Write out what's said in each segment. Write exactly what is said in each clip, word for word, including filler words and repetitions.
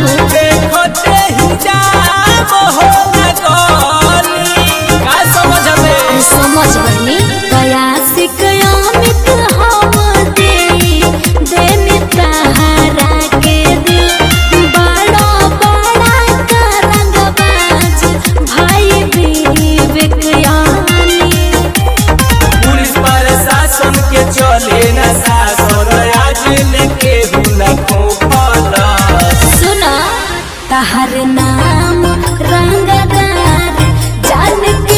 देखते ही जाम हो न गली का समझ में समझ बनी कयासिक अमित हम दे देने तारा के दिल बड़ा बड़ा करंगबाज भाई विवेक यानी पुलिस प्रशासन के चले न शासन आज लेके हुला खोपला सुना तहर नाम रंगदार जान के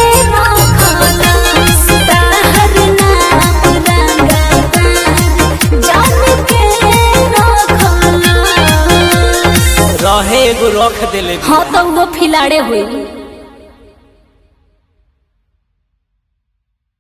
रखलस तहर नाम रंगदार जान के रखलस रहे एगो रख देले हाँ तो वो फिलाड़े हुई।